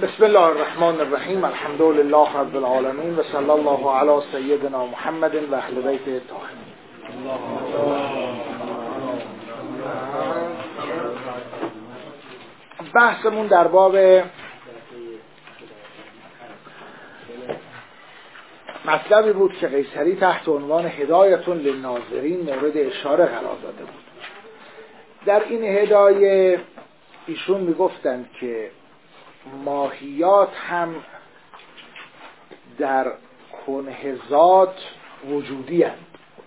بسم الله الرحمن الرحیم. الحمد لله رب العالمین و صلی الله علی سیدنا محمد و اهل بیت الطاهرین. بحثمون در باب مطلبی بود که قیصری تحت عنوان هدایة للناظرین مورد اشاره قرار داده بود. در این هدایه ایشون میگفتند که ماهیات هم در کنه ذات وجودی هستند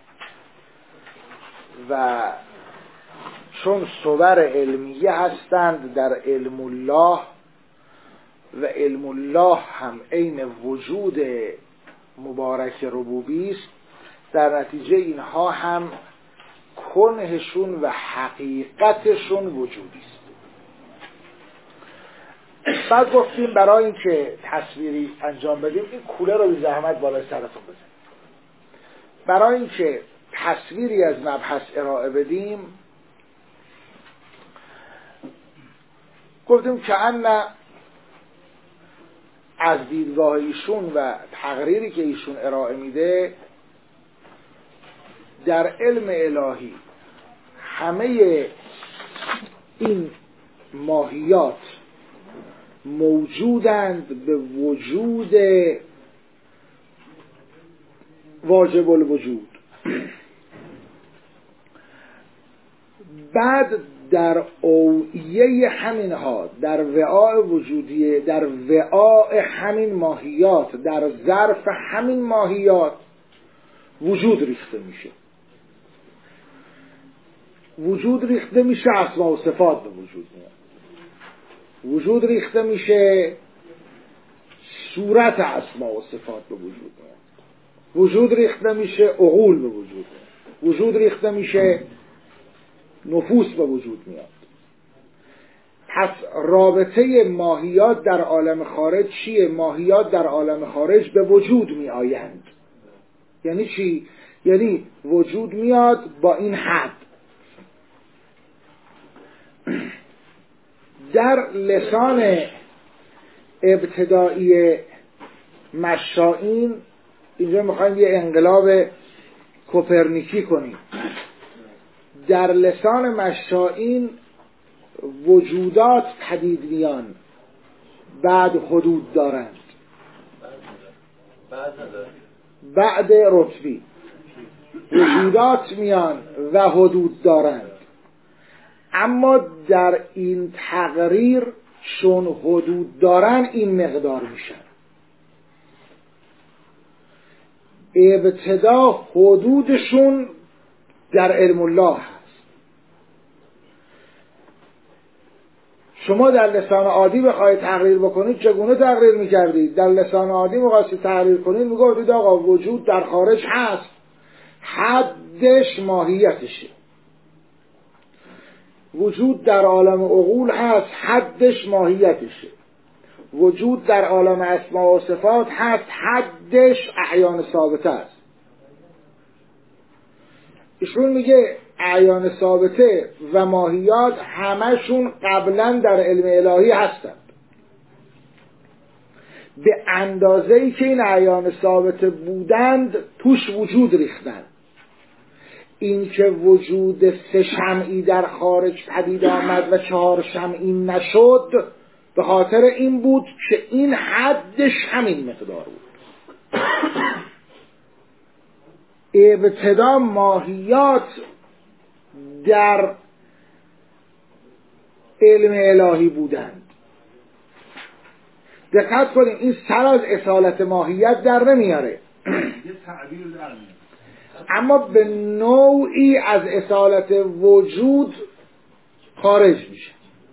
و چون صور علمیه هستند در علم الله و علم الله هم عین وجود مبارک ربوبی است، در نتیجه اینها هم کنهشون و حقیقتشون وجودی است. بعد گفتیم برای اینکه تصویری انجام بدیم، این کوله رو بی زحمت بالای سرتون بزنیم، برای اینکه تصویری از مبحث ارائه بدیم گفتیم که از دیدگاه ایشون و تقریری که ایشون ارائه میده در علم الهی همه این ماهیات موجودند به وجود واجب الوجود. بعد در اوعیه همینها، در وعاء وجودیه، در وعاء همین ماهیات، در ظرف همین ماهیات وجود ریخته میشه. وجود ریخته میشه، اسما و صفات به وجود میاد. وجود ریخته میشه، صورت اسما و صفات به وجود میاد. وجود ریخته میشه، عقول به وجود میاد. وجود ریخته میشه، نفوس به وجود میاد. پس رابطه ماهیات در عالم خارج چیه؟ ماهیات در عالم خارج به وجود می آیند. یعنی چی؟ یعنی وجود میاد با این حد. در لسان ابتدایی مشائین اینجا میخوایم یه انقلاب کوپرنیکی کنیم. در لسان مشائین وجودات پدید میان، بعد حدود دارند، بعد رتبی وجودات میان و حدود دارند. اما در این تقریر چون حدود دارن این مقدار میشن. ابتدا حدودشون در علم الله هست. شما در لسان عادی بخواید تقریر بکنید چگونه تقریر میکردید؟ در لسان عادی میخواستید تقریر کنید میگفتید آقا وجود در خارج هست، حدش ماهیتشه. وجود در عالم عقول هست، حدش ماهیتشه. وجود در عالم اسما و صفات هست، حدش اعیان ثابته است. ایشون میگه اعیان ثابته و ماهیات همشون قبلا در علم الهی هستند. به اندازه‌ای که این اعیان ثابته بودند توش وجود ریختند. این که وجود 3 شمعی در خارج پدید آمد و 4 شمعی نشد به خاطر این بود که این حدش همین مقدار بود. ابتدا ماهیات در علم الهی بودند. دقت کنید این سر از اصالت ماهیت در نمیاره اما به نوعی از اصالت وجود خارج میشه.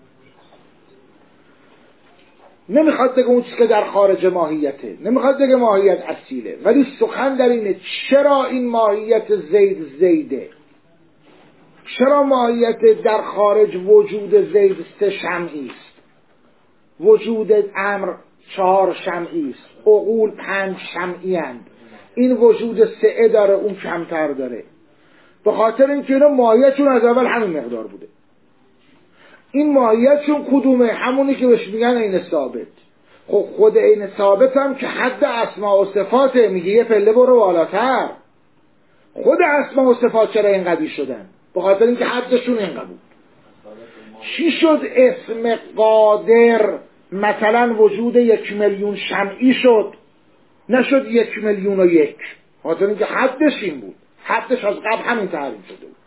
نمیخواد بگه اون چیزی که در خارج ماهیته، نمیخواد بگه ماهیت اصیله، ولی سخن در اینه چرا این ماهیت زیده، چرا ماهیت در خارج وجود زید 3 شمعی است، وجود امر 4 شمعی است، عقول 5 شمعی اند. این وجود 3 داره، اون کمتر داره، به خاطر اینکه اینا ماهیتشون از اول همین مقدار بوده. این ماهیتشون کدومه؟ همونی که بهش میگن عین ثابت. خود عین ثابت هم که حد اسماء و صفاته، میگه یه پله برو بالاتر. خود اسماء و صفات چرا اینقدر شدن؟ به خاطر اینکه حدشون اینقدر بود. چی شد اسم قادر مثلا وجود 1,000,000 شمعی شد، نشد 1,000,001؟ خاطر اینکه حدش این بود، حدش از قبل همین تعریف شده بود.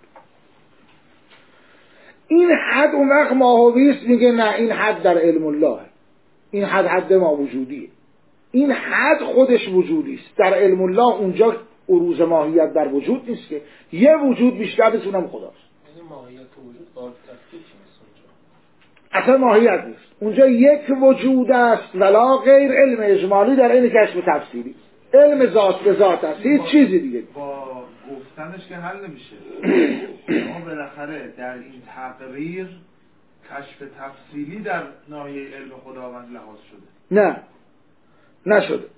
این حد اون وقت ماهویست میگه نه این حد در علم الله، این حد ما وجودیه. این حد خودش وجودیست در علم الله. اونجا عروض ماهیت در وجود نیست که یه وجود بیشتر از اونم خداست. این ماهیت وجود قابل تفکیک نیست اونجا، اصلا ماهیت نیست اونجا، یک وجود است ولا غیر. علم اجمالی در این کشف تفسیری، علم ذات به ذات است، هیچ چیزی دیگه با گفتنش که حل نمیشه. ما بالاخره در این تقریر کشف تفصیلی در ناحیه علم خداوند لحاظ شده؟ نه، نشده.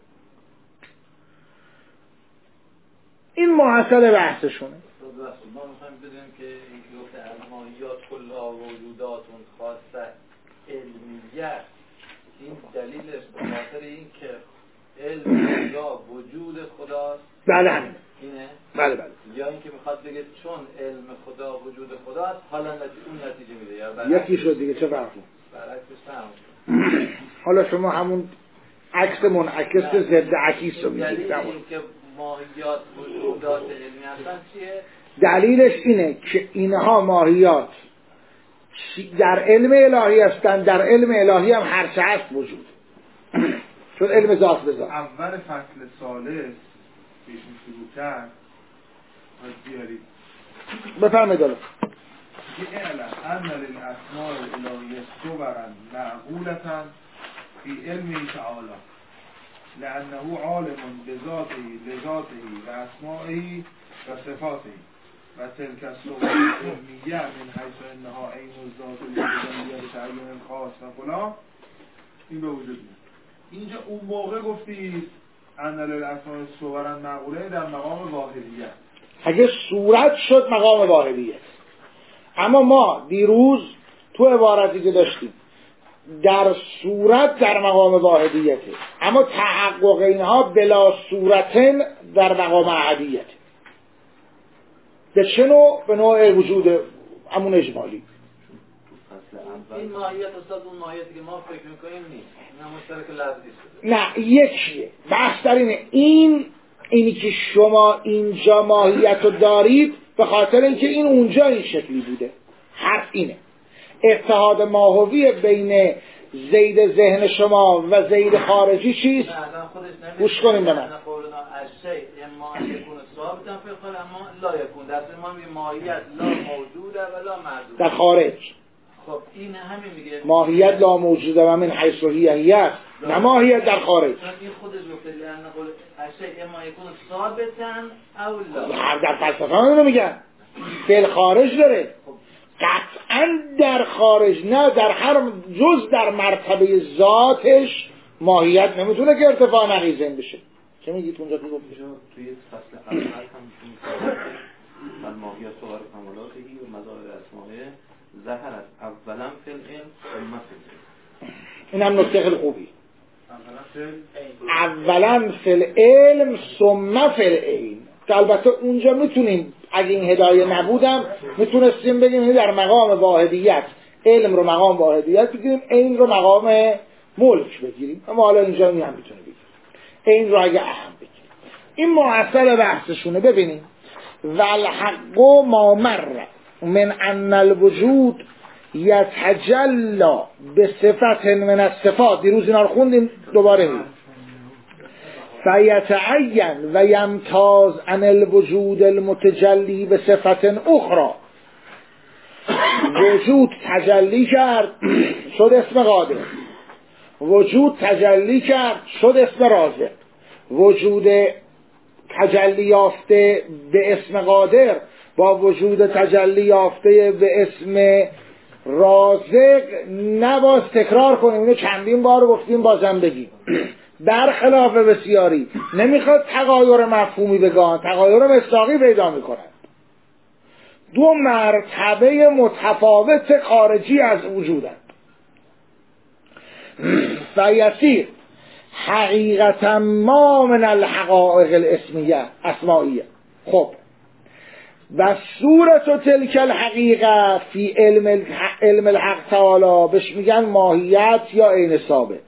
این محصل بحثشونه. ما میخوایم بدونیم که این گفته از ماهیات کلها وجوداتون خاصه علمیت، این دلیلش به خاطر این که علم خدا وجود خداست. بله همین اینه؟ بله بله. یا اینکه میخواد بگه چون علم خدا وجود خداست حالا اون نتیجه میده، یا یکی شد دیگه، چه فرقی؟ برعکسش هم. حالا شما همون عکس منعکس ضد عکیس رو میگید. دلیل اینکه ماهیات وجودات علمی هستن چیه؟ دلیلش اینه که اینها ماهیات در علم الهی هستن، در علم الهی هم هر چه هست وجود، چون علم ذات به ذات. اول فصل ثالث بیشون شروع کرد از بیارید بفرمایید. حالا که اعلم ان للاسماء الالهیه صورا معقولة فی علمه تعالی لانه عالم بذاته لذاته و اسمائه و صفاته و تلك الصور العلمیه من حیث انها عین الذات الوجودیه بتعین خاص و فلان. این به وجود میاد. اینجا اون موقع گفتید ان للاسماء صورا معقوله در مقام واحدیه. اگه صورت شد مقام واحدیه، اما ما دیروز تو عبارتی که داشتیم در صورت در مقام واحدیته، اما تحقق اینها بلا صورتن در مقام احدیته. به چه نوع؟ به نوع وجود همون اجمالی. این ماهیت استاد اون ماهیتی که ما فکر میکنیم نیست، نه مشترک لفظی شده. نه یکیه. بحث در اینه، اینی که شما اینجا ماهیت رو دارید به خاطر اینکه این اونجا این شکلی بوده. حرف اینه اتحاد ماهوی بین زید ذهن شما و زید خارجی چیست؟ گوش کنیم به من. در خارج. خب این همین میگه ماهیت لا موجوده و من حیث هی است، نه ماهیت در خارج. این خودش گفته لأن قول الشیء اما یکون ثابتا او لا. در فلسفه اونو میگن فعل خارج داره. قطعا در خارج، نه در هر جز در مرتبه ذاتش ماهیت نمیتونه که ارتفاع نقیزن بشه. چه میگید اونجا که گفت؟ توی فصل اول هم ماهیت صور کمالاتهی و مظاهر اسمائه ظهرت اولا فی العلم ثم فی العلم. این هم نکته خیلی خوبی. اولا فی العلم ثم فی العین. که البته اونجا میتونیم اگه این هدایه نبودم میتونستیم بگیم این در مقام واحدیت، علم رو مقام واحدیت بگیریم، عین رو مقام ملک بگیریم، اما حالا اینجا این هم میتونه بگیریم عین رو اگه اهم بگیریم. این محصل بحثشونه. ببینیم والحق ما مر من ان الوجود یتجلا بصفت من الصفات. دیروز اینا رو خوندیم، دوباره میگیم فیتعین و یمتاز عن الوجود المتجلی بصفت اخرى. وجود تجلی کرد شد اسم قادر، وجود تجلی کرد شد اسم رازق. وجود تجلی یافته به اسم قادر با وجود تجلی یافته به اسم رازق نباز تکرار کنیم، اینو چندین بار گفتیم بازم بگیم. برخلاف بسیاری نمیخواد تغایر مفهومی بگن، تغایر مصداقی پیدا میکنن. دو مرتبه متفاوت خارجی از وجودند. فیسیر حقیقتا ما من الحقائق الاسمائیه. خب و صورت و تلک الحقیقه فی علم الحق تعالی بهش میگن ماهیت یا عین ثابت.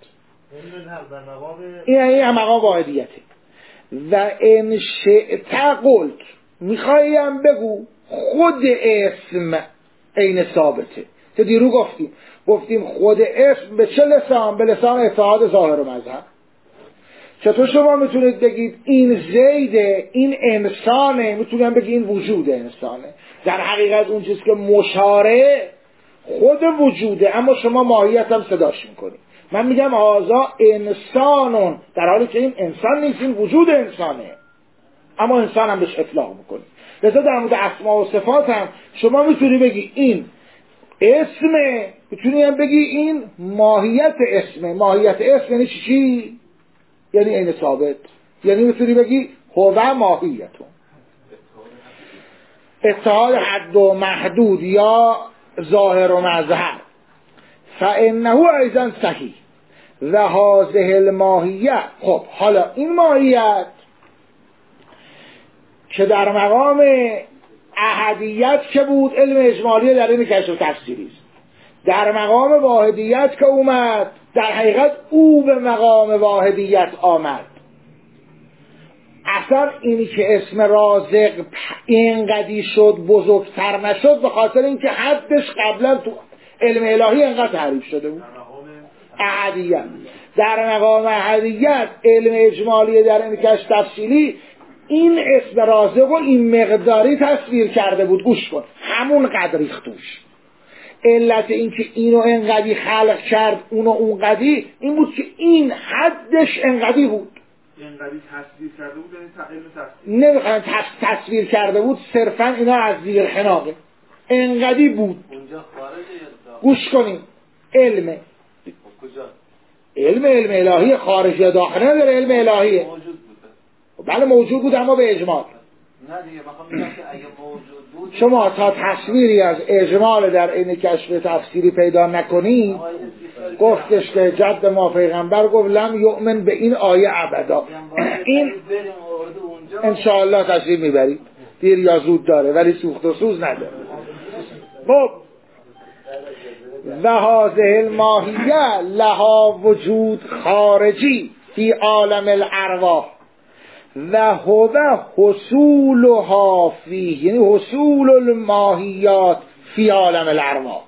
این هم مقام واحدیته. و ان شئت قلت میخوایم بگو خود اسم عین ثابته. که دیرو گفتیم خود اسم به چه لسان؟ به لسان اتحاد ظاهر و مظهر. چطور شما میتونید بگید این زیده، این انسانه، میتونید بگید این وجود انسانه؟ در حقیقت اون چیزی که مشاره خود وجوده، اما شما ماهیت هم صداش میکنید. من میگم هذا انسانون، در حالی که این انسان نیست، این وجود انسانه، اما انسان هم بهش اطلاق میکنید. لذا در مورد اسما و صفات هم شما میتونی بگی این اسمه، میتونی هم بگی این ماهیت اسمه. ماهیت اسم یعنی چی؟ یعنی عین ثابت. یعنی میتونی بگی هو ماهیتون، اتحاد حد و محدود یا ظاهر و مظهر. فانه ایضا صحیح و هذه الماهیه. خب حالا این ماهیت که در مقام احدیت که بود، علم اجمالی در این کشف تفسیری است. در مقام واحدیت که اومد، در حقیقت او به مقام واحدیت آمد. اصلا اینی که اسم رازق اینقدی شد بزرگتر نشد به خاطر اینکه حدش قبلا تو علم الهی اینقدر تعریف شده بود. احدیت در مقام احدیت علم اجمالی در این کشف تفصیلی این اسم رازق و این مقداری تصویر کرده بود. گوش کن، همون قدر ریختوش. علت این که اینو انقدی خلق کرد اونو اونقدی این بود که این حدش انقدی بود. انقدی تصویر کرده بود، یعنی نمیخوام تصویر کرده بود، صرفا اینا از زیر حناقه انقدی بود. اونجا خارجه. گوش کنیم، علمه. کجا؟ علم الهی، خارج یا داخل نداره، علم الهیه. موجود بود. بله موجود بود، اما به اجمال. نه دیگه میخوام بگم که اگه موجود بود، شما تا تصویری از اجمال در این کشف تفسیری پیدا نکنید، گفتش که جد ما پیغمبر گفت لم یؤمن به این آیه ابدا. این انشاءالله تشریف میبرید، دیر یا زود داره ولی سوخت و سوز نداره. خب و هذه الماهیه لها وجود خارجی فی عالم الارواح و هو حصولها فیه، یعنی حصول الماهیات فی عالم الارواح.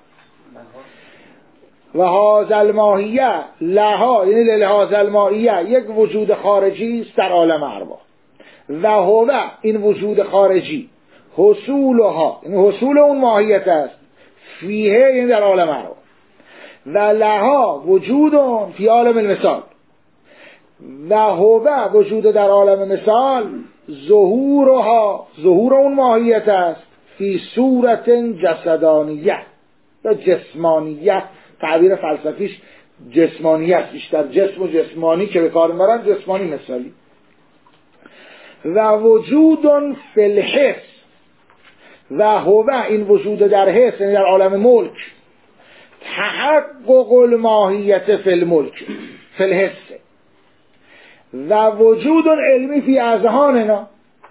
و هذا الماهیه لها، یعنی لهذا الماهیه یک وجود خارجی است در عالم ارواح. و هو این وجود خارجی حصولها، یعنی حصول اون ماهیت است، فیه یعنی در عالم ارواح. و لها وجود فی عالم المثال و هو وجود در عالم مثال ظهورها، ظهور اون ماهیت است فی صورت جسدانیه یا جسمانیه. تعبیر فلسفیش جسمانیه است، بیشتر جسم و جسمانی که به کار میبرن جسمانی مثالی. و وجود فی الحس و هو این وجود در حس یعنی در عالم ملک تحقق الماهیت فی الملک فی الحس و وجود علمی فی اذهاننا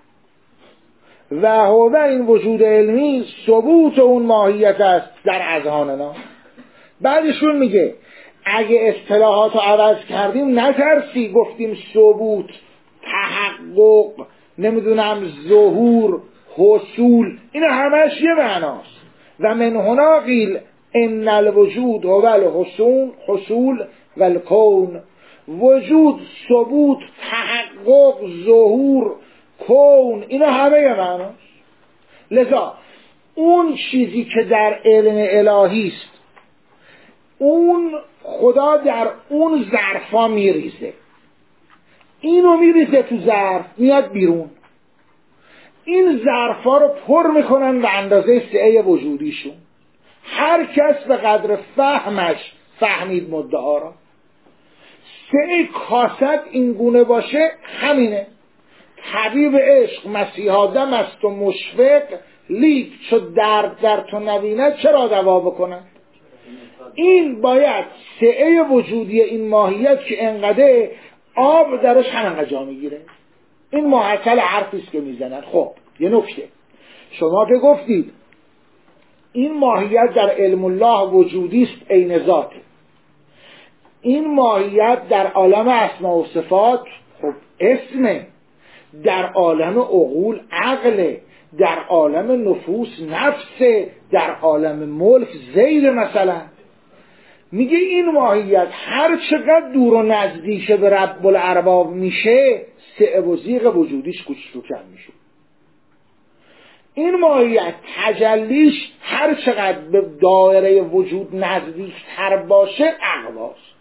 و هو این وجود علمی ثبوت اون ماهیت است در اذهاننا. بعدشون میگه اگه اصطلاحات رو عوض کردیم نترسی، گفتیم ثبوت، تحقق، نمیدونم ظهور، حصول، این همش یه معناست. و من هنا قیل ان الوجود هو الحصول و الکون. وجود، ثبوت، تحقق، ظهور، کون، اینا همه یه معناست. لذا اون چیزی که در علم الهی است اون خدا در اون ظرفا میریزه، اینو میریزه تو ظرف، میاد بیرون، این ظرفا رو پر میکنن به اندازه سعه وجودیشون. هر کس به قدر فهمش فهمید مدعا را. سعه کاست این گونه باشه همینه. طبیب عشق مسیح آدم است و مشفق، لیک چو درد در تو نبیند چرا دوا بکنن. این باید سعه وجودی این ماهیت که انقدر آب درش همینقدر جا میگیره. این محصل حرفیست که میزنن. خب یه نکته، شما که گفتید این ماهیت در علم الله وجودی است عین ذاته، این ماهیت در عالم اسماء و صفات خب اسمه، در عالم عقول عقله، در عالم نفوس نفسه، در عالم ملک زید. مثلا میگه این ماهیت هر چقدر دور و نزدیک به رب الارباب میشه سعه و زیغ وجودیش کوچکتر میشه. این ماهیت تجلیش هر چقدر به دایره وجود نزدیکتر باشه اقواست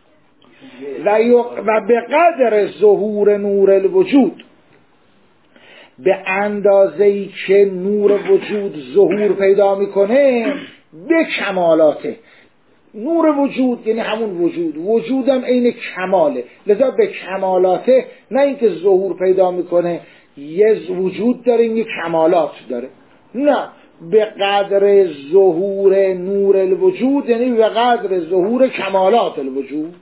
و به قدر ظهور نور الوجود، به اندازه‌ای که نور وجود ظهور پیدا میکنه به کمالاته. نور وجود یعنی همون وجود، وجودم عین کماله، لذا به کمالاته، نه اینکه ظهور پیدا میکنه یه وجود داره یه کمالات داره، نه، به قدر ظهور نور الوجود یعنی به قدر ظهور کمالات الوجود.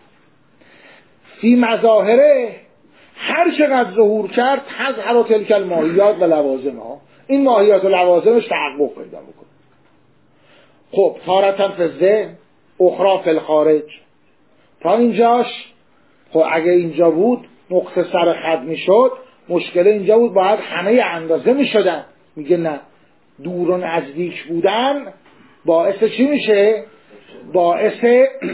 فی مظاهره هر چقدر ظهور کرد تظهر تلک الماهیات و لوازمها، این ماهیات و لوازمش تحقق پیدا میکنه. خب تارتن فی الذهن اخرى فی الخارج. تا اینجاش خب اگه اینجا بود نقطه سر خط میشد، مشکل اینجا بود باید همه اندازه میشدن. میگه نه، دور و نزدیک بودن باعث چی میشه؟ باعث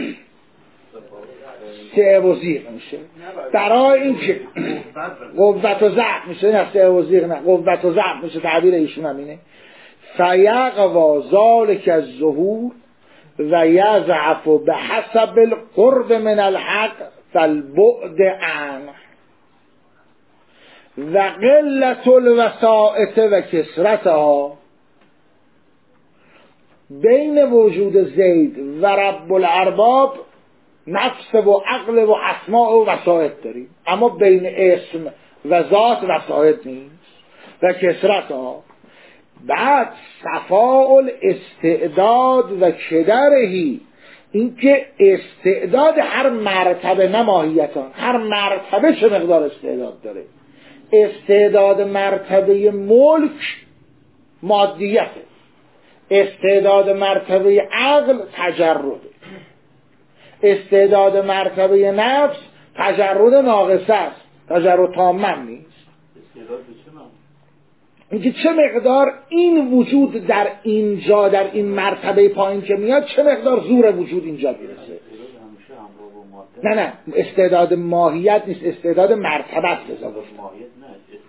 سعه و زیغ میشه. برای این که قوت و ضعف میشه، نه سعه و زیغ، نه قوت و ضعف میشه، تعبیر ایشون همینه. فیقوا ذلک الظهور و یضعف بحسب القرب من الحق فالبعد عنه و قلت الوسائط و کثرتها. بین وجود زید و رب الارباب نفس و عقل و اسماء و وسائط داریم، اما بین اسم و ذات وسائط نیست. و کثرتها بعد صفاء الاستعداد و کدرهی، اینکه استعداد هر مرتبه نماهیتان، هر مرتبه چه مقدار استعداد داره. استعداد مرتبه ملک مادیته، استعداد مرتبه عقل تجرده، استعداد مرتبه نفس تجرد ناقصه است، تجرد تامم نیست. اینکه چه مقدار این وجود در اینجا در این مرتبه پایین که میاد چه مقدار زور وجود اینجا میرسه. نه استعداد ماهیت نیست، استعداد مرتبه است. ماهیت نه،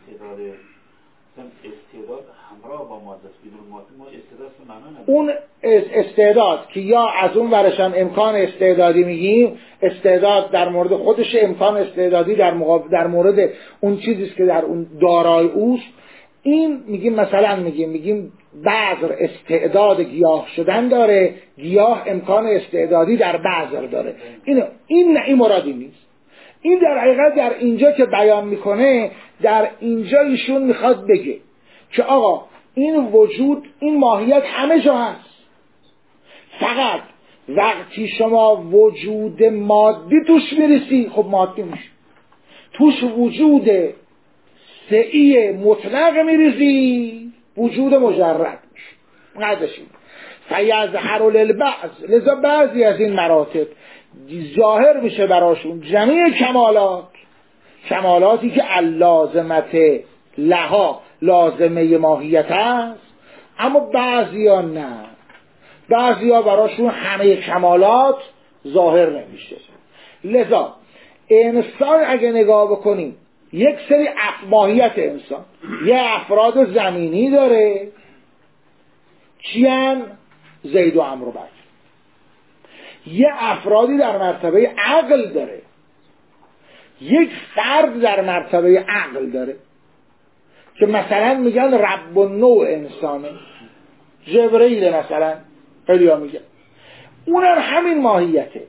استعداد همراه با ماده است. بدون ماده ما استعداد معنا نداره. اون استعداد که یا از اون ورش هم امکان استعدادی میگیم، استعداد در مورد خودش، امکان استعدادی در مورد اون چیزی است که در اون دارای اوست. این میگیم مثلا میگیم بذر استعداد گیاه شدن داره، گیاه امکان استعدادی در بذر داره. این مرادی نیست. این در حقیقت در اینجا که بیان میکنه، در اینجا ایشون میخواد بگه که آقا این وجود، این ماهیت همه جا هست، فقط وقتی شما وجود مادی توش میرسی خب مادی میشه، توش وجود سعی مطلق میریزی وجود مجرد میشه. قدرش این فیظهر للبعض، لذا بعضی از این مراتب ظاهر میشه براشون جمیع کمالاتی که اللازمت لها لازمه ماهیت است، اما بعضی ها نه، بعضی ها براشون همه کمالات ظاهر نمیشه. لذا انسان اگه نگاه بکنیم یک سری ماهیت انسان، یه افراد زمینی داره چیان زید و عمرو بکر، یه افرادی در مرتبه عقل داره، یک فرد در مرتبه عقل داره که مثلا میگن رب النوع انسانه، جبرئیل مثلا، خیلی ها میگن اونم همین ماهیته،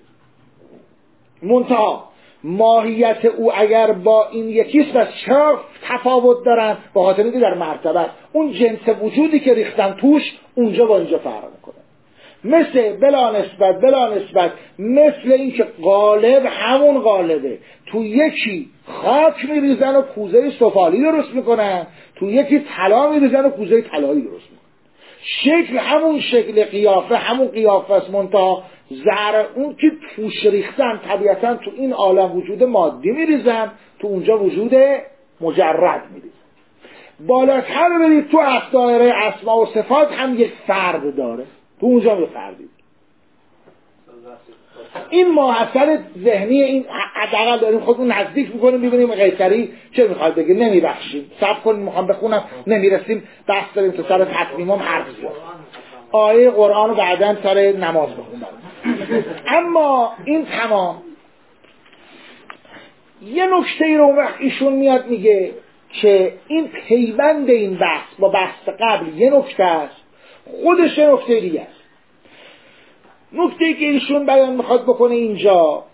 منتها ماهیت او اگر با این یکیست بس چرا تفاوت دارن؟ به خاطر اینکه در مرتبه اون جنس وجودی که ریختن توش اونجا با اینجا فرق میکنه. مثل بلا نسبت مثل این که قالب همون قالبه، تو یکی خاک میریزن و کوزه سفالی درست میکنن، تو یکی طلا میریزن و کوزه طلایی درست میکنن. شکل همون شکل، قیافه همون قیافه است، منتها زهر اون که توش ریختن طبیعتا تو این عالم وجود مادی میریزن، تو اونجا وجود مجرد میریزن. بالاتر برید تو دایره اسما و صفات هم یک فرد داره، تو اونجا به فردی. این ماحصل ذهنی این حداقل داریم خودمون نزدیک میکنیم ببینیم قیصری چه میخواد بگه. نمیبخشیم، صبر کنیم، میخوام بخونم نمیرسیم، بحث داریم تو سر تطمیمم حرف زیاد. آیه قرآن رو بعداً سر نماز بخونم. اما این تمام. یه نکته ای رو وقت ایشون میاد میگه که این پیوند این بحث با بحث قبل یه نکته است، خودش یه نکته دیگه است. نکته‌ای که ایشون بیان میخواد بکنه اینجا،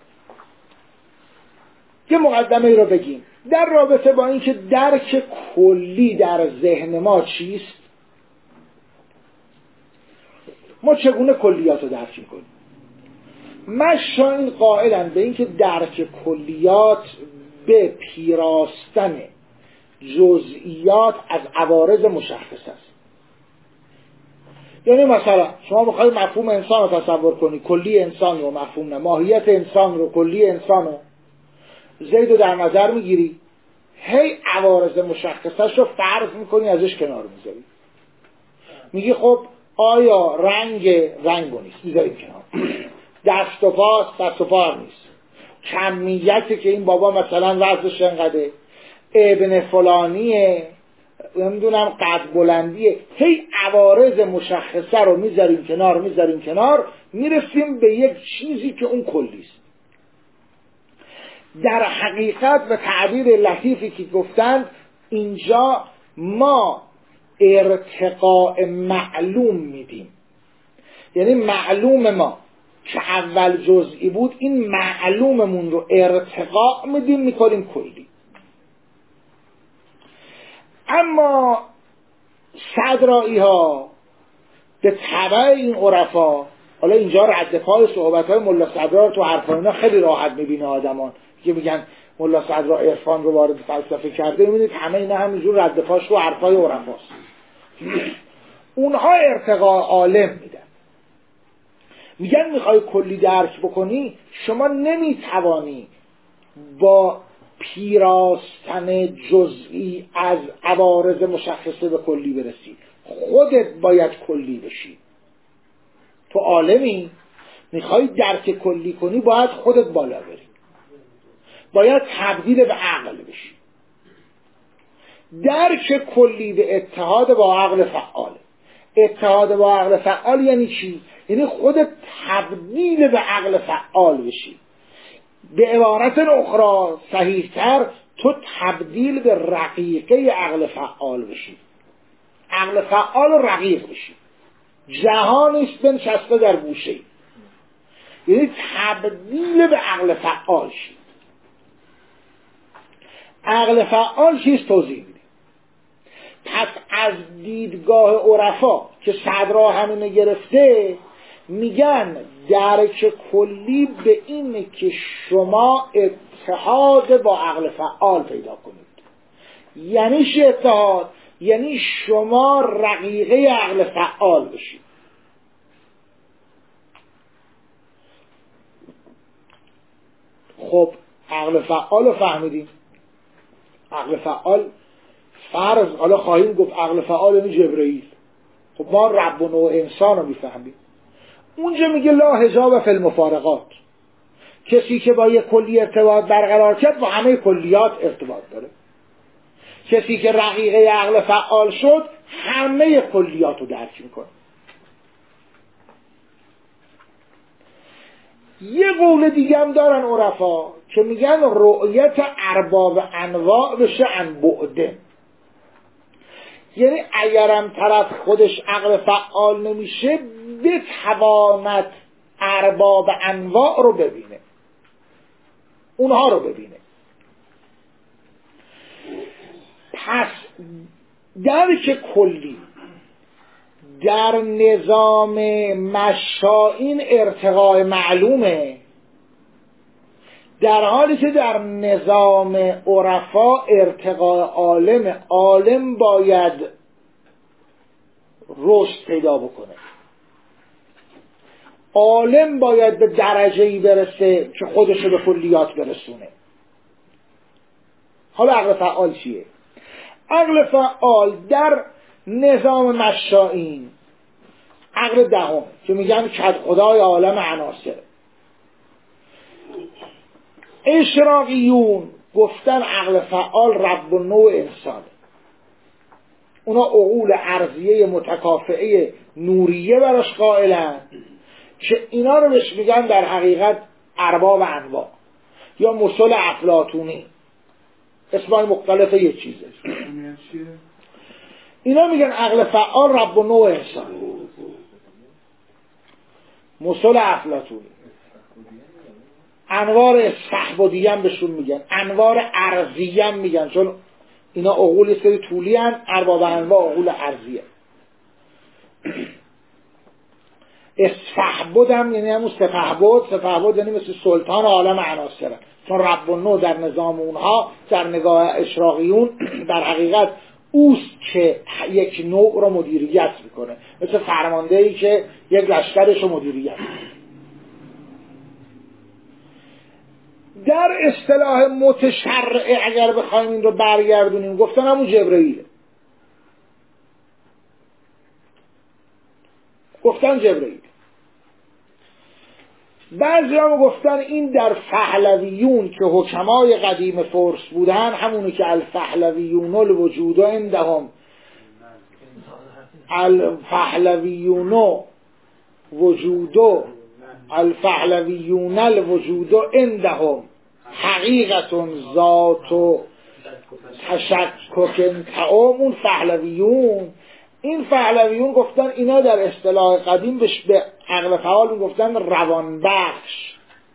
یه مقدمه ای رو بگیم در رابطه با اینکه درک کلی در ذهن ما چیست، ما چگونه کلیات رو درک میکنیم. مشاین قائلن به اینکه درک کلیات به پیراستن جزئیات از عوارض مشخص است. یعنی مثلا شما بخواید مفهوم انسان رو تصور کنی، کلی انسان رو، مفهوم نه، ماهیت انسان رو، کلی انسان رو، زید رو در نظر میگیری، هی عوارض مشخصش رو فرض میکنی، ازش کنار میذاری، میگی خب آیا رنگ رو نیست، میذاریم کنار، دست و پاست، دست و پا نیست، کمیتی که این بابا مثلا وزنش انقدره، ابن فلانیه، نمیدونم قد بلندیه، هی عوارض مشخصه رو میذاریم کنار، میرسیم به یک چیزی که اون کلیست. در حقیقت و تعبیر لطیفی که گفتند اینجا ما ارتقاء معلوم میدیم، یعنی معلوم ما که اول جزئی بود، این معلوممون رو ارتقاء میدیم میکنیم کلی. اما صدرایی ها به تبع این عرفا، حالا اینجا رد پای صحبت های ملا صدرا تو حرفای اینا خیلی راحت میبینه آدمان که میگن ملا صدرا عرفان رو وارد فلسفه کرده، میبینید همه اینا همینجور رد پاش رو حرفای عرفاست. اونها ارتقاء عالم میدن، میگن میخوای کلی درک بکنی، شما نمیتوانی با پیراستن جزئی از عوارض مشخصه به کلی برسی، خودت باید کلی بشی. تو عالمی میخوای درک کلی کنی، باید خودت بالا بری، باید تبدیل به عقل بشی. درک کلی به اتحاد با عقل فعال. اتحاد با عقل فعال یعنی چی؟ یعنی خودت تبدیل به عقل فعال بشی. به عبارت اخرى صحیح‌تر، تو تبدیل به رقیقه عقل فعال بشی، عقل فعال رقیق بشی، جهانیست بنشسته در گوشه، یعنی تبدیل به عقل فعال شی. عقل فعال چیست توضیح میدیم. پس از دیدگاه عرفا که صدرا همینه گرفته، میگن درک کلی به اینه که شما اتحاد با عقل فعال پیدا کنید. یعنی چه اتحاد؟ یعنی شما رقیقه عقل فعال بشید. خب عقل فعال رو فهمیدیم. عقل فعال فرض، حالا خواهیم گفت عقل فعال یعنی جبرئیل. خب ما رب و نوع انسان رو میفهمیم. اونجا میگه لا حجاب فی المفارقات، کسی که با یک کلی ارتباط برقرار کرد با همه کلیات ارتباط داره. کسی که رقیقه عقل فعال شد همه کلیات رو درک میکنه. یه قول دیگه هم دارن عرفا که میگن رؤیت ارباب انواع بشه عن بعده، یعنی اگرم طرف خودش عقل فعال نمیشه بتواند ارباب انواع رو ببینه، اونها رو ببینه. پس درک کلی در نظام مشائین ارتقاء معلومه، در حالی که در نظام عرفا ارتقاء عالم. عالم باید رشد پیدا بکنه، عالم باید به درجه‌ای برسه که خودشو به کلیات برسونه. حالا عقل فعال چیه؟ عقل فعال در نظام مشائین عقل دهم که میگن کدخدای عالم عناصر. اشراقیون گفتن عقل فعال رب النوع انسان. اونا عقول ارضیه متکافئه نوریه براش قائلن که اینا رو بهش میگن در حقیقت ارباب انواع یا مسل افلاطونی، اسمای مختلف یک چیزه. اینا میگن عقل فعال رب النوع انسان. مسل افلاطونی انوار استحبودیه هم بهشون میگن، انوار ارضیه هم میگن، چون اینا عقول سری طولی هن، ارباب انواع عقول ارضیه. اسفحبود هم یعنی همون سفحبود یعنی مثل سلطان عالم عناصره، چون رب النوع در نظام اونها در نگاه اشراقیون در حقیقت اوست که یک نوع رو مدیریت میکنه، مثل فرماندهی که یک لشکرش رو مدیریت میکنه. در اصطلاح متشرع اگر بخوایم این رو برگردونیم گفتن همون جبرئیل، گفتن جبرئیل. بعضی هم گفتن این در پهلویون که حکمای قدیم فرس بودن، همونی که الپهلویون الوجود عندهم، الپهلویون وجود الپهلویون الوجود عندهم حقیقت ذات و تشکک تعام. اون پهلویون، این پهلویون گفتن اینا در اصطلاح قدیم به عقل فعال گفتن روانبخش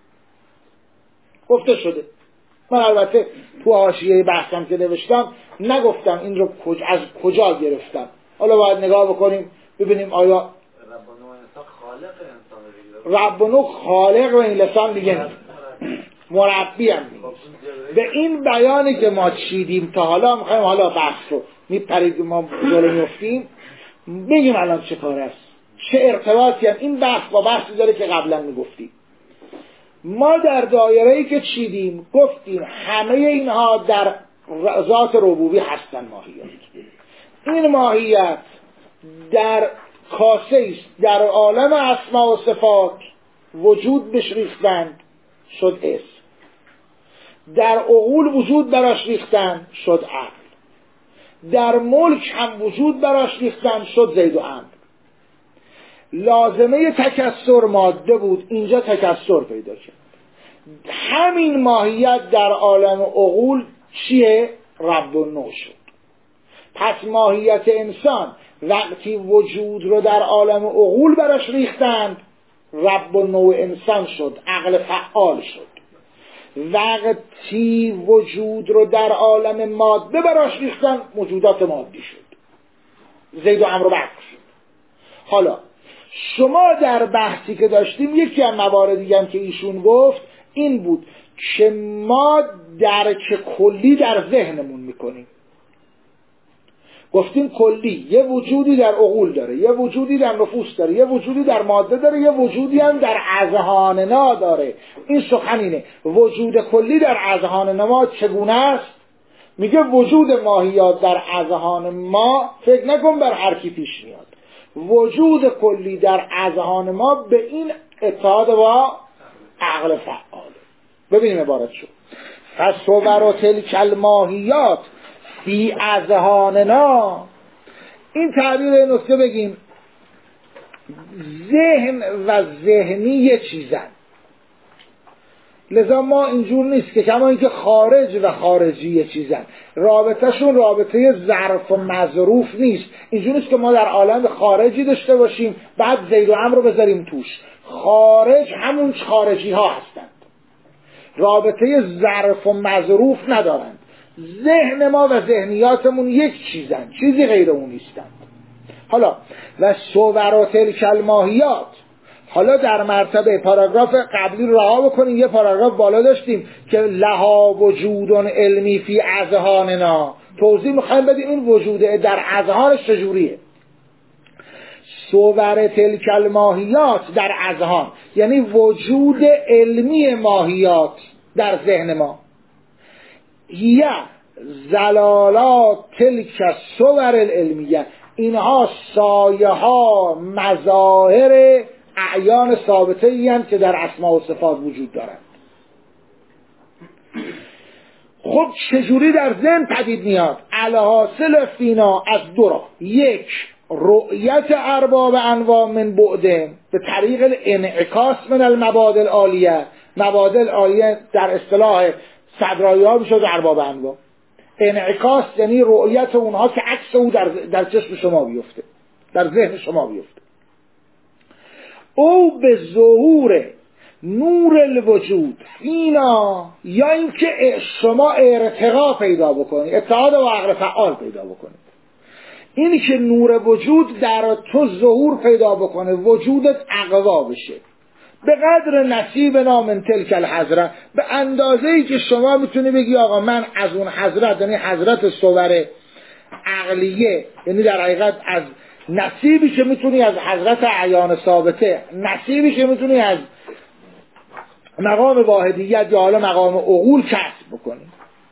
گفته شده. من البته تو حاشیه بحثم که نوشتم نگفتم این رو از کجا گرفتم، حالا باید نگاه بکنیم ببینیم آیا ربانو خالق و این لسان دیگه مربی هم به این بیانی که ما چیدیم تا حالا میخوایم حالا بحث رو میپرید ما جلو میفتیم بگیم الان چه کار است، چه ارتباطی هم این بحث با بحثی داره که قبلا میگفتیم. ما در دایره‌ای که چیدیم گفتیم همه اینها در ذات ربوبی هستن ماهیت. این ماهیت در کاسه است در عالم اسما و صفات وجود بهش ریختند شد اسم، در عقول وجود براش ریختند شد عقل، در ملک هم وجود براش ریختند شد زید و عمرو. لازمه تکسر ماده بود، اینجا تکسر پیدا کرد. همین ماهیت در عالم عقول چیه؟ رب النوع شد. پس ماهیت انسان وقتی وجود رو در عالم عقول براش ریختند رب النوع انسان شد، عقل فعال شد. وقتی وجود رو در عالم ماده براش ریختند موجودات مادی شد، زید و عمرو بکر شد. حالا شما در بحثی که داشتیم یکی از مواردی هم که ایشون گفت این بود که ما درک کلی در ذهنمون میکنیم. گفتیم کلی یه وجودی در عقول داره، یه وجودی در نفوس داره، یه وجودی در ماده داره، یه وجودی هم در اذهاننا داره. این سخن اینه وجود کلی در اذهان ما چگونه است؟ میگه وجود ماهیات در اذهان ما فکر نکن بر هر کی پیش میاد. وجود کلی در اذهان ما به این اتحاد با عقل فعال. ببینیم عبارت شد فصور تلک الماهیات فی اذهاننا. این تعبیر نکته بگیم، ذهن و ذهنی یه چیزن، لذا ما اینجور نیست که کما اینکه خارج و خارجی یه چیزن، رابطهشون رابطه ظرف و مظروف نیست. اینجور نیست که ما در عالم خارجی داشته باشیم بعد زید و عمرو رو بذاریم توش. خارج همون خارجی ها هستند، رابطه ظرف و مظروف ندارند. ذهن ما و ذهنیاتمون یک چیزن، چیزی غیر اون نیستند. حالا و صور تلک الماهیات، حالا در مرتبه پاراگراف قبلی رو رها بکنیم، یه پاراگراف بالا داشتیم که لها وجود علمی فی اذهاننا، توضیح میخوایم بدیم این وجود در اذهانش چجوریه. صور تلک الماهیات در اذهان یعنی وجود علمی ماهیات در ذهن ما، یا زلالات تلک صور العلمیه، اینها سایه ها مظاهر اعیان ثابته ای هستند که در اسماء و صفات وجود دارند. خب چجوری در ذهن پدید میاد؟ الحاصل فینا از دو راه، یک رؤیت ارباب انواع من بعده به طریق الانعکاس من المبادئ العالیه، مبادئ العالیه در اصطلاح صدرایی ها میشه ارباب انواع، انعکاس یعنی رؤیت اونها که عکس او در چشم شما بیفته، در ذهن شما بیفته. او به ظهور نور الوجود فینا، یا اینکه شما ارتقا پیدا بکنید، اتحاد و عقل فعال پیدا بکنید. اینی که نور وجود در تو ظهور پیدا بکنه، وجودت اقوا بشه به قدر نصیب نامن تلک الحضره، به اندازه ای که شما میتونی بگی آقا من از اون حضرت، یعنی حضرت صور عقلیه، یعنی در حقیقت از نصیبی که میتونی از حضرت اعیان ثابته، نصیبی که میتونی از مقام واحدیت یا حالا مقام عقول کسب بکنی.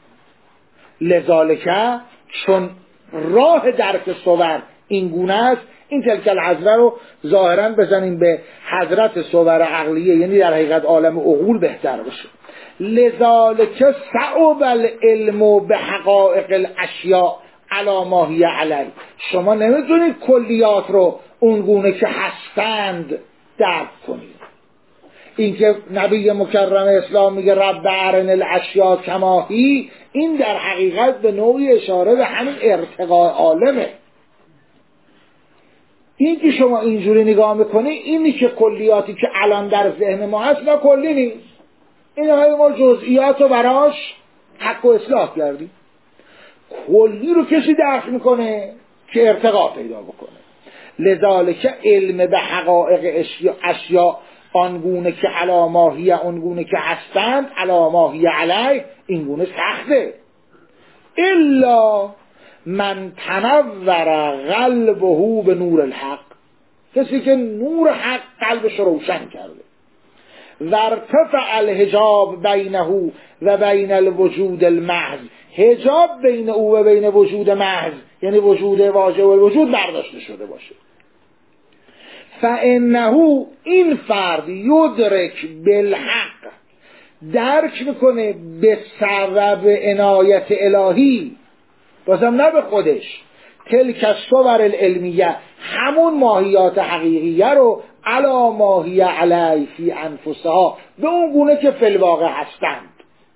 لذالک چون راه درک صور این گونه است، این تلک الحضره رو ظاهرا بزنیم به حضرت صور عقلیه، یعنی در حقیقت عالم عقول بهتر باشه. لذالک صعب العلم به حقائق الاشیاء علی ما هی علی، شما نمیتونید کلیات رو اون گونه که هستند درک کنید. این که نبی مکرم اسلام میگه رب ارن الاشیاء کما هی، این در حقیقت به نوعی اشاره به همین ارتقاء عالمه. این که شما اینجوری نگاه میکنی، اینی که کلیاتی که الان در ذهن ما هست ما کلی نیست، این ما جزئیات رو براش حق و اصلاح کردیم. کلی رو کسی درک میکنه که ارتقا پیدا بکنه. لذالک علم به حقایق اشیاء آنگونه که علی ما هی، آنگونه که هستند، علی ما هی علی، اینگونه سخته. الا من تنور قلبه به نور الحق، کسی که نور حق قلبش روشن کرده. و ارتفع الحجاب بینه و بین الوجود المحض، حجاب بین او و بین وجود محض یعنی وجود واجب الوجود برداشته شده باشه. فانه این فرد یدرک بالحق، درک میکنه به سبب عنایت الهی، بازم نه به خودش، تلک الصور العلمیه، همون ماهیات حقیقیه رو علی ما هی علی فی انفسها، به اون گونه که فی الواقع هستند.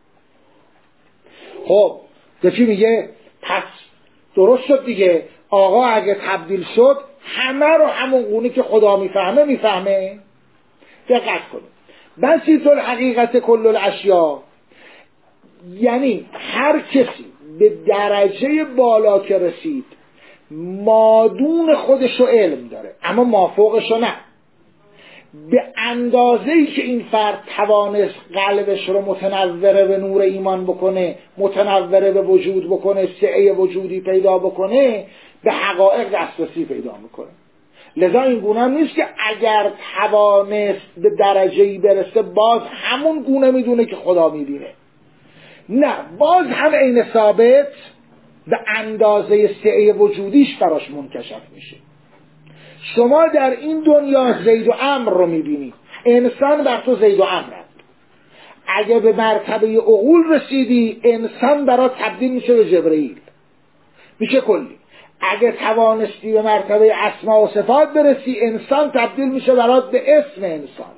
خب یکی میگه پس درست شد دیگه، آقا اگه تبدیل شد همه رو همون گونه که خدا میفهمه. دقت کنید، بسیط الحقیقت کل الاشیاء، یعنی هر کسی به درجه بالا که رسید مادون خودشو علم داره اما مافوقشو نه، به اندازه‌ای که این فرد توانست قلبش رو متنوره به نور ایمان بکنه، متنوره به وجود بکنه، سعه وجودی پیدا بکنه، به حقایق دسترسی پیدا میکنه. لذا این گونه هم نیست که اگر توانست به درجه‌ای برسه باز همون گونه میدونه که خدا میبینه، نه، باز هم عین ثابت به اندازه سعه وجودیش براش منکشف میشه. شما در این دنیا زید و عمرو رو میبینی، انسان بر تو زید و عمرند. اگه به مرتبه عقول رسیدی انسان برات تبدیل میشه به جبرئیل، میشه کلی. اگه توانستی به مرتبه اسماء و صفات برسی انسان تبدیل میشه برات به اسم انسان.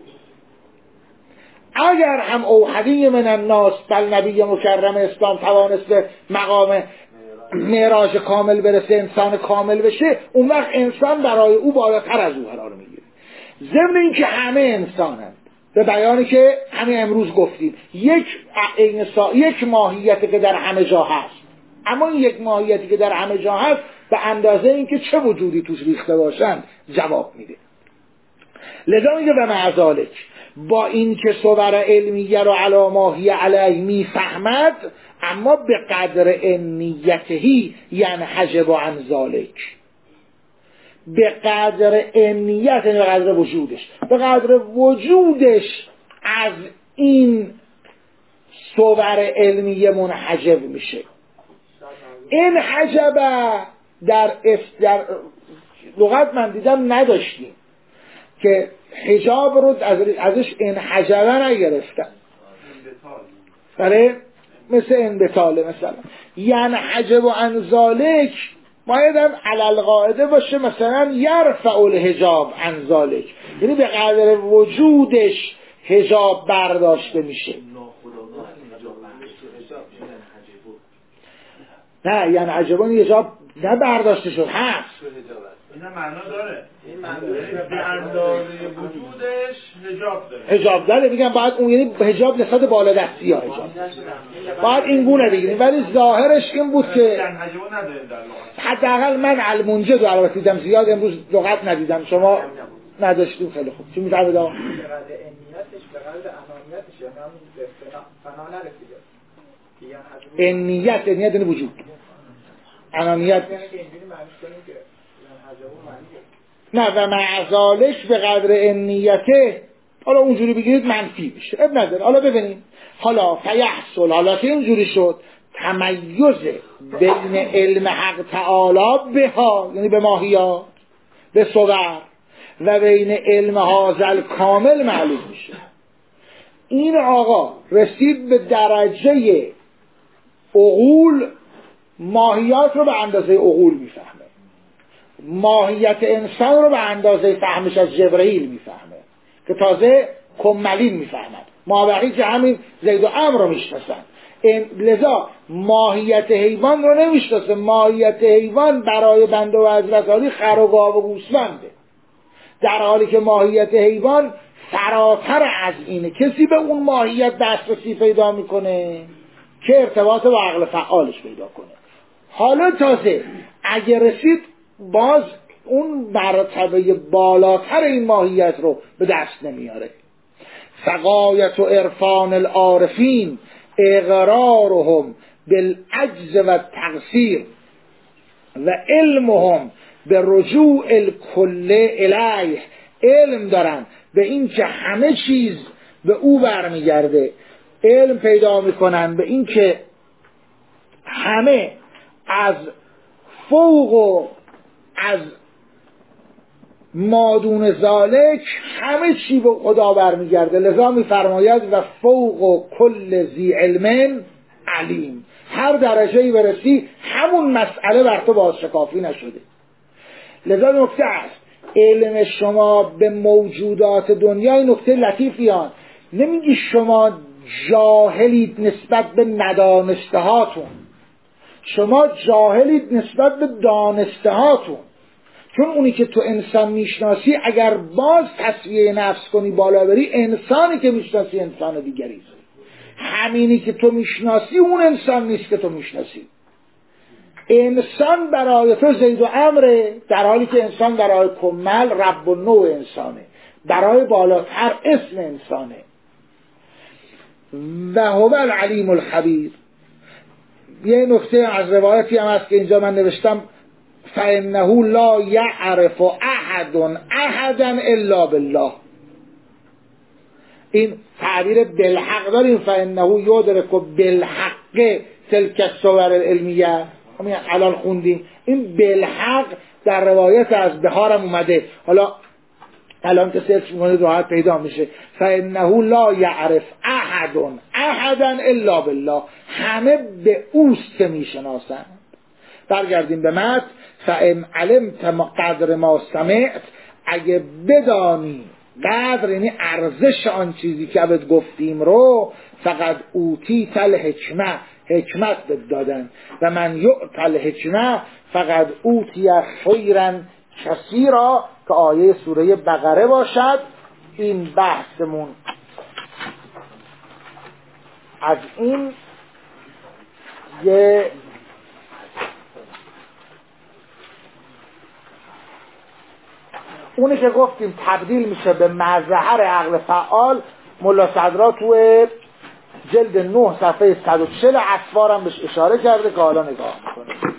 اگر هم اوحدی من الناس بل نبی مکرم اسلام توانست به مقام معراج کامل برسه، انسان کامل بشه، اون وقت انسان برای او بالاتر از او قرار میگیره. ضمن این که همه انسانند، به بیانی که همین امروز گفتیم، یک ماهیتی که در همه جا هست، اما این یک ماهیتی که در همه جا هست به اندازه اینکه چه وجودی توش ریخته باشند جواب میده. لذا میگه و معذالک، با این که صور علمیه رو علی ماهی علیه میفهمد، اما به قدر انیتهی ینحجب عن ذالک، به قدر انیت یعنی به قدر وجودش، به قدر وجودش از این صور علمیه منحجب میشه. این حجبه در لغت من دیدم نداشتیم که حجاب رو ازش انحجبه نگرفتن، بله مثل انبطاله مثلا. ینحجب عن ذالک باید هم علل قاعده باشه مثلا یرفع الحجاب عن ذالک، یعنی به قدر وجودش حجاب برداشته میشه. نه یعنی عجبان حجاب نه برداشته شد، هست این معنا داره، این به اندازه وجودش حجاب داره، حجاب داره. میگم باید اون یعنی حجاب نسبت بالا دستی ها حجاب باید این گونه بگیریم، ولی ظاهرش این بود که حداقل من المنجد رو البته دیدم، زیاد امروز لغت ندیدم، شما نداشتیم. خیلی خوب چی میفهمید؟ به قدر انیتش به قدر انانیتش، یعنی همون فنا نرسیده. انیت یعنی وجود، انانیت نه. و معذالش به قدر انیته، حالا اونجوری بگیرید منفی میشه، اب نداره. حالا ببینیم، حالا فیحصل، حالا که اینجوری شد تمیز بین علم حق تعالی بها، یعنی به ماهیات به صور، و بین علم هازل کامل معلوم میشه. این آقا رسید به درجه عقول، ماهیات رو به اندازه عقول میفهمه، ماهیت انسان رو به اندازه فهمش از جبرئیل میفهمه که تازه کملین میفهمد. مابقی که همین زید و عمرو رو میشناسن. لذا ماهیت حیوان رو نمیشناسه. ماهیت حیوان برای بنده و حضرت علی خر و گاو و گوسفنده، در حالی که ماهیت حیوان فراتر از اینه. کسی به اون ماهیت دسترسی پیدا میکنه که ارتباط با عقل فعالش پیدا کنه. حالا تازه اگه رسید باز اون مرتبه بالاتر این ماهیت رو به دست نمیاره. فغایت و عرفان العارفین اقرارهم بالعجز و تقصیر و علمهم به رجوع الکل الیه، علم دارن به این که همه چیز به او برمیگرده، علم پیدا میکنن به این که همه از فوق و از مادون ذالک همه چی به خدا برمیگرده. لذا میفرماید و فوق کل ذی علم علیم، هر درجه‌ای برسی همون مسئله بر تو بازشکافی نشده. لذا نکته است علم شما به موجودات دنیای نکته لطیفیان، نمیگی شما جاهلید نسبت به ندانسته هاتون، شما جاهلید نسبت به دانسته هاتون. چون اونی که تو انسان میشناسی اگر باز تصفیه نفس کنی بالا بری، انسانی که میشناسی انسان دیگری است. همینی که تو میشناسی اون انسان نیست که تو میشناسی. انسان برای تو زید و عمره، در حالی که انسان برای کمل رب و نوع انسانه، برای بالاتر اسم انسانه. و هو العلیم الخبیر. یه نکته از روایتی هم هست که اینجا من نوشتم، فانه لا یعرف احد احدا الا بالله. این تعبیر بالحق داریم، فانه یدرک بالحق تلک الصور العلمیه، همین الان خوندیم. این بالحق در روایت از بهارم اومده، حالا الان که سرچ می‌کنید راحت پیدا میشه. فانه لا یعرف احد احدا الا بالله، همه به اوست که میشناسند. برگردیم به متن. فان علمت قدر ما سمعت، اگه بدانی قدر یعنی ارزش آن چیزی که بهت گفتیم رو، فقط اوتی تل حکمه، حکمت دادن. و من یؤت الحکمه فقط اوتی خیرا کثیرا، که آیه سوره بقره باشد. این بحثمون از این یه اونی که گفتیم تبدیل میشه به مظهر عقل فعال، ملا صدرا تو جلد 9 صفحه 140 اسوار هم بهش اشاره کرده که حالا نگاه میکنه.